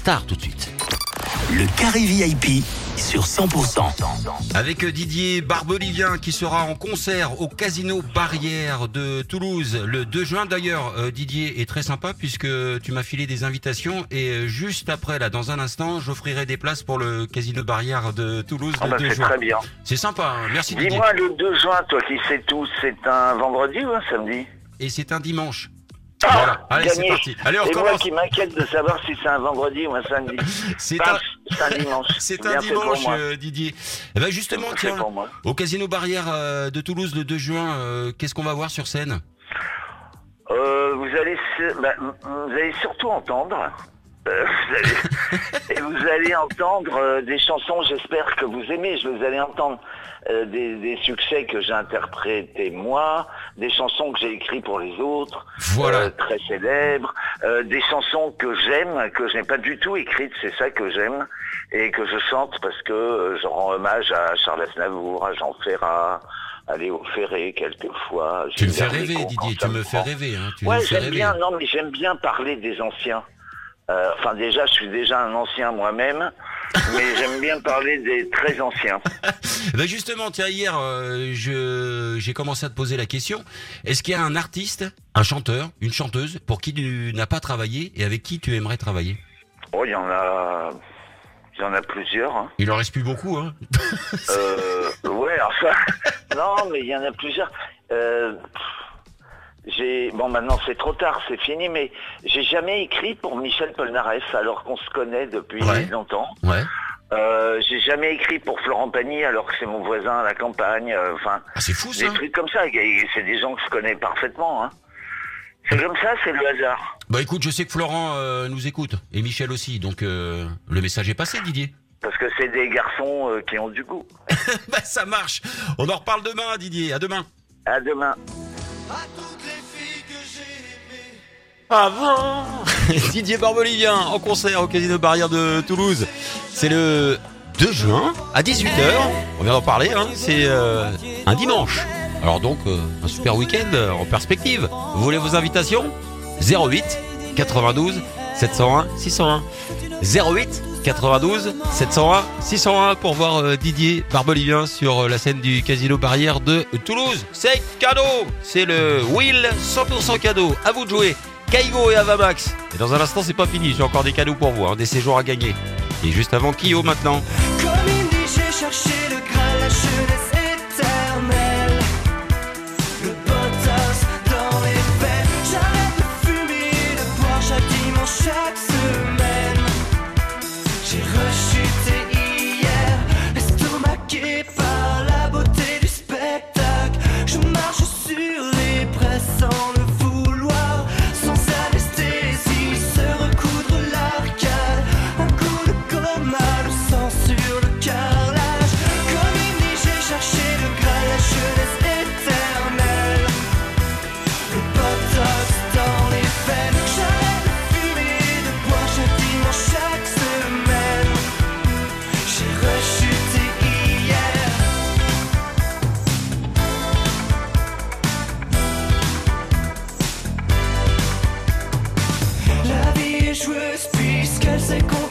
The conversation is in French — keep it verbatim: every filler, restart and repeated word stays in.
stars tout de suite. Le Carré V I P sur cent pour cent. Avec Didier Barbelivien qui sera en concert au Casino Barrière de Toulouse le deux juin. D'ailleurs, euh, Didier est très sympa puisque tu m'as filé des invitations et euh, juste après, là, dans un instant, j'offrirai des places pour le Casino Barrière de Toulouse Ah le bah deux c'est juin. très bien. C'est sympa, hein. Merci Didier. Dis-moi, le deux juin, toi qui sais tout, c'est un vendredi ou un samedi? Et c'est un dimanche. Ah, Voilà, allez, c'est gagné. parti. Allez, on Et moi recommence. qui m'inquiète de savoir si c'est un vendredi ou un samedi. C'est Paf, un... c'est un dimanche. C'est Bien un fait pour dimanche, moi. euh, Didier. Eh ben justement, Bien fait tiens, pour moi. au Casino Barrière euh, de Toulouse le deux juin, euh, qu'est-ce qu'on va voir sur scène? Euh, vous allez, se- bah, vous allez surtout entendre. euh, vous allez- et vous allez entendre euh, des chansons, j'espère que vous aimez. Je vous allez entendre euh, des, des succès que j'ai interprétés moi, des chansons que j'ai écrites pour les autres, Voilà. euh, très célèbres, euh, des chansons que j'aime, que je n'ai pas du tout écrites, c'est ça que j'aime, et que je chante parce que euh, je rends hommage à Charles Aznavour, à Jean Ferrat, à Léo Ferré quelquefois. Tu me Gilbert fais rêver, Bécaud, Didier, quand tu ça me fais prend. rêver, hein. Tu Ouais, me fais j'aime rêver. bien, non mais j'aime bien parler des anciens. Euh, enfin déjà, je suis déjà un ancien moi-même, mais j'aime bien parler des très anciens. Ben justement, tiens, hier, euh, je j'ai commencé à te poser la question. Est-ce qu'il y a un artiste, un chanteur, une chanteuse pour qui tu n'as pas travaillé et avec qui tu aimerais travailler? Oh, il y en a, il y en a plusieurs. Hein. Il en reste plus beaucoup, hein. Euh, ouais, enfin, non, mais il y en a plusieurs. Euh, j'ai, bon, maintenant c'est trop tard, c'est fini, mais j'ai jamais écrit pour Michel Polnareff alors qu'on se connaît depuis Ouais. longtemps. Ouais. Euh, j'ai jamais écrit pour Florent Pagny alors que c'est mon voisin à la campagne. euh, Enfin, Ah, c'est fou, ça. des trucs comme ça. et C'est des gens que je connais parfaitement. Hein. C'est comme ça, c'est le hasard. Bah écoute, je sais que Florent euh, nous écoute et Michel aussi, donc euh, le message est passé, Didier. Parce que c'est des garçons euh, qui ont du goût. Bah ça marche. On en reparle demain, Didier. À demain. À demain. Avant Didier Barbelivien en concert au Casino Barrière de Toulouse. C'est le deux juin à dix-huit heures. On vient d'en parler, hein. C'est euh, un dimanche. Alors donc, euh, un super week-end euh, en perspective. Vous voulez vos invitations? zéro huit quatre-vingt-douze sept cent un six cent un zéro huit quatre-vingt-douze sept cent un six cent un pour voir euh, Didier Barbelivien sur euh, la scène du Casino Barrière de Toulouse. C'est cadeau. C'est le Will cent pour cent cadeau. À vous de jouer. Kaigo et Avamax. Et dans un instant, c'est pas fini. J'ai encore des cadeaux pour vous, hein, des séjours à gagner. Et juste avant, Kyo maintenant. Comme il dit, j'ai cherché le Graal, la jeunesse éternelle. Le potos dans les veines. J'arrête de fumer, de boire chaque dimanche, chaque semaine. J'ai rechuté hier, estomaqué par la beauté du spectacle. Je marche sur les braises sans le vouloir, sans anesthésie, se recoudre l'arcade. Un coup de coma, le sang sur le carrelage. Comme il dit, j'ai cherché le Graal, la jeunesse éternelle. Le potos dans les veines. J'arrête de fumer, de boire chaque dimanche, chaque semaine. J'ai rechuté hier. La vie est joueuse puisqu'elle sait qu'on